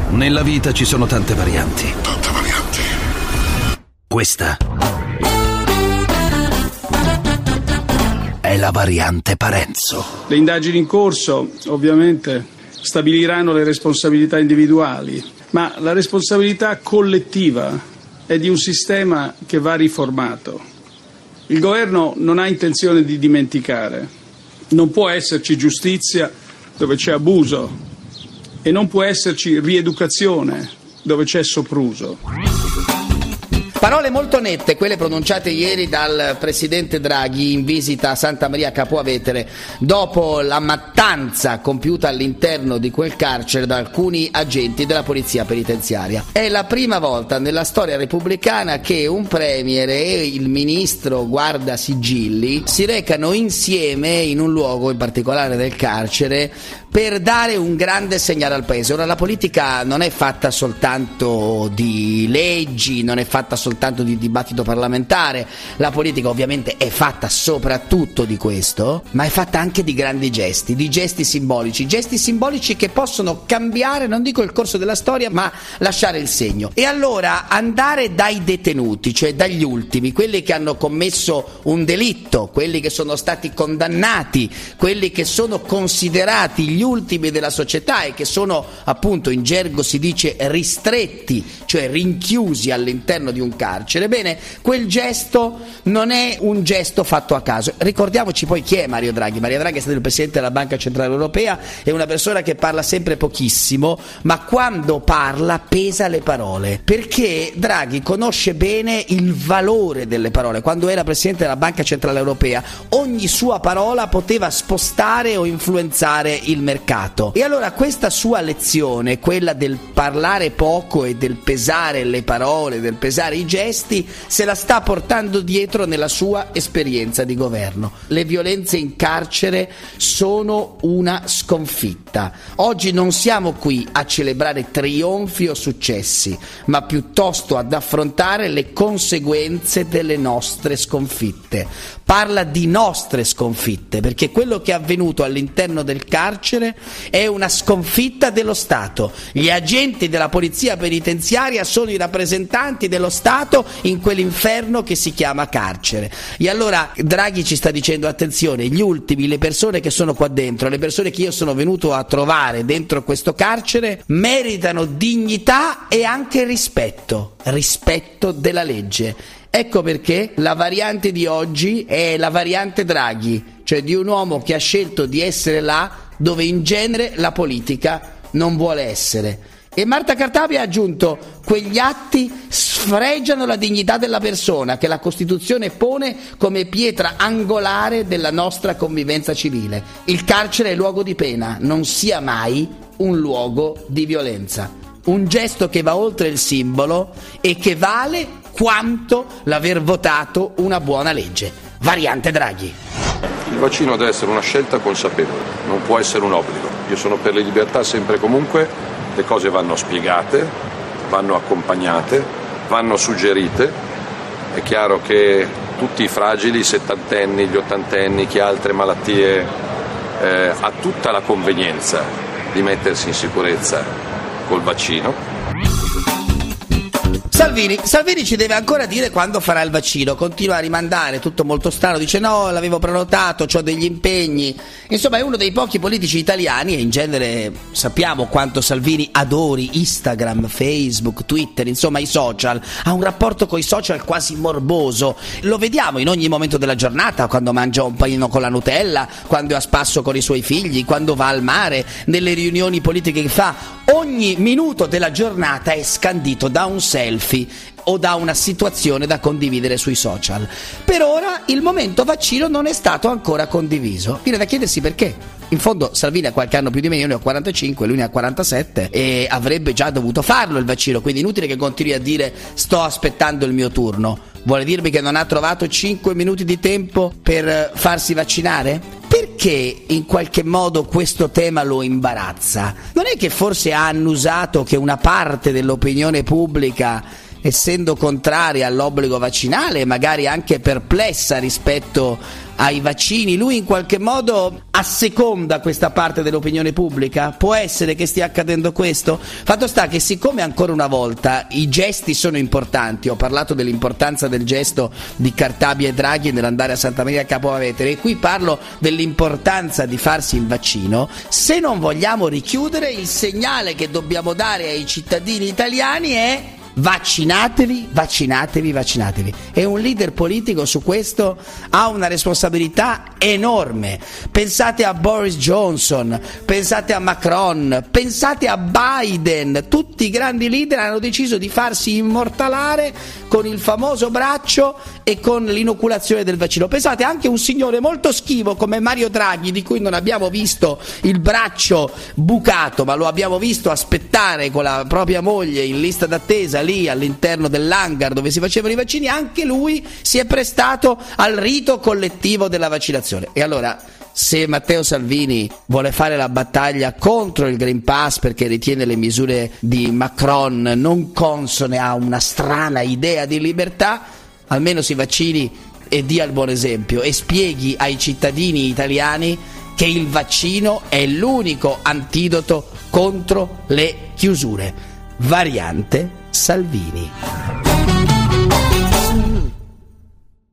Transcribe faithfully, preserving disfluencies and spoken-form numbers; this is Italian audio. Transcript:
Nella vita ci sono tante varianti. Tante varianti. Questa è la variante Parenzo. Le indagini in corso, ovviamente, stabiliranno le responsabilità individuali, ma la responsabilità collettiva è di un sistema che va riformato. Il governo non ha intenzione di dimenticare. Non può esserci giustizia dove c'è abuso e non può esserci rieducazione dove c'è sopruso. Parole molto nette, quelle pronunciate ieri dal presidente Draghi in visita a Santa Maria Capua Vetere, dopo la mattanza compiuta all'interno di quel carcere da alcuni agenti della polizia penitenziaria. È la prima volta nella storia repubblicana che un premier e il ministro guardasigilli si recano insieme in un luogo, in particolare del carcere, per dare un grande segnale al paese. Ora, la politica non è fatta soltanto di leggi, non è fatta soltanto di dibattito parlamentare, la politica ovviamente è fatta soprattutto di questo, ma è fatta anche di grandi gesti, di gesti simbolici, gesti simbolici che possono cambiare, non dico il corso della storia, ma lasciare il segno. E allora andare dai detenuti, cioè dagli ultimi, quelli che hanno commesso un delitto, quelli che sono stati condannati, quelli che sono considerati gli ultimi della società e che sono, appunto, in gergo si dice ristretti, cioè rinchiusi all'interno di un carcere. Bene, quel gesto non è un gesto fatto a caso. Ricordiamoci poi chi è Mario Draghi. Mario Draghi è stato il presidente della Banca Centrale Europea, è una persona che parla sempre pochissimo, ma quando parla pesa le parole, perché Draghi conosce bene il valore delle parole. Quando era presidente della Banca Centrale Europea, ogni sua parola poteva spostare o influenzare il mercato. E allora questa sua lezione, quella del parlare poco e del pesare le parole, del pesare i gesti, se la sta portando dietro nella sua esperienza di governo. Le violenze in carcere sono una sconfitta. Oggi non siamo qui a celebrare trionfi o successi, ma piuttosto ad affrontare le conseguenze delle nostre sconfitte. Parla di nostre sconfitte, perché quello che è avvenuto all'interno del carcere è una sconfitta dello Stato. Gli agenti della polizia penitenziaria sono i rappresentanti dello Stato in quell'inferno che si chiama carcere. E allora Draghi ci sta dicendo: attenzione, gli ultimi, le persone che sono qua dentro, le persone che io sono venuto a trovare dentro questo carcere, meritano dignità e anche rispetto, rispetto della legge. Ecco perché la variante di oggi è la variante Draghi, cioè di un uomo che ha scelto di essere là dove in genere la politica non vuole essere. E Marta Cartabia ha aggiunto: quegli atti sfregiano la dignità della persona che la Costituzione pone come pietra angolare della nostra convivenza civile. Il carcere è luogo di pena, non sia mai un luogo di violenza. Un gesto che va oltre il simbolo e che vale quanto l'aver votato una buona legge. Variante Draghi. Il vaccino deve essere una scelta consapevole, non può essere un obbligo. Io sono per le libertà sempre e comunque, le cose vanno spiegate, vanno accompagnate, vanno suggerite. È chiaro che tutti i fragili, i settantenni, gli ottantenni, chi ha altre malattie, eh, ha tutta la convenienza di mettersi in sicurezza col vaccino. Salvini, Salvini ci deve ancora dire quando farà il vaccino, continua a rimandare, tutto molto strano, dice no, l'avevo prenotato, ho degli impegni. Insomma, è uno dei pochi politici italiani, e in genere sappiamo quanto Salvini adori Instagram, Facebook, Twitter, insomma i social, ha un rapporto con i social quasi morboso. Lo vediamo in ogni momento della giornata, quando mangia un panino con la Nutella, quando è a spasso con i suoi figli, quando va al mare, nelle riunioni politiche che fa. Ogni minuto della giornata è scandito da un selfie o da una situazione da condividere sui social. Per ora il momento vaccino non è stato ancora condiviso. Viene da chiedersi perché. In fondo Salvini ha qualche anno più di me, io ne ho quarantacinque, lui ne ha quarantasette e avrebbe già dovuto farlo il vaccino, quindi inutile che continui a dire sto aspettando il mio turno. Vuole dirmi che non ha trovato cinque minuti di tempo per farsi vaccinare? Perché in qualche modo questo tema lo imbarazza? Non è che forse ha annusato che una parte dell'opinione pubblica, essendo contraria all'obbligo vaccinale, magari anche perplessa rispetto ai vaccini, lui in qualche modo asseconda questa parte dell'opinione pubblica? Può essere che stia accadendo questo? Fatto sta che siccome ancora una volta i gesti sono importanti, ho parlato dell'importanza del gesto di Cartabia e Draghi nell'andare a Santa Maria Capua Vetere, e qui parlo dell'importanza di farsi il vaccino, se non vogliamo richiudere, il segnale che dobbiamo dare ai cittadini italiani è: vaccinatevi, vaccinatevi, vaccinatevi. E un leader politico su questo ha una responsabilità enorme. Pensate a Boris Johnson, pensate a Macron, pensate a Biden. Tutti i grandi leader hanno deciso di farsi immortalare con il famoso braccio e con l'inoculazione del vaccino. Pensate anche a un signore molto schivo come Mario Draghi, di cui non abbiamo visto il braccio bucato, ma lo abbiamo visto aspettare con la propria moglie in lista d'attesa lì all'interno dell'hangar dove si facevano i vaccini. Anche lui si è prestato al rito collettivo della vaccinazione. E allora, se Matteo Salvini vuole fare la battaglia contro il Green Pass perché ritiene le misure di Macron non consone a una strana idea di libertà, almeno si vaccini e dia il buon esempio e spieghi ai cittadini italiani che il vaccino è l'unico antidoto contro le chiusure. Variante Salvini.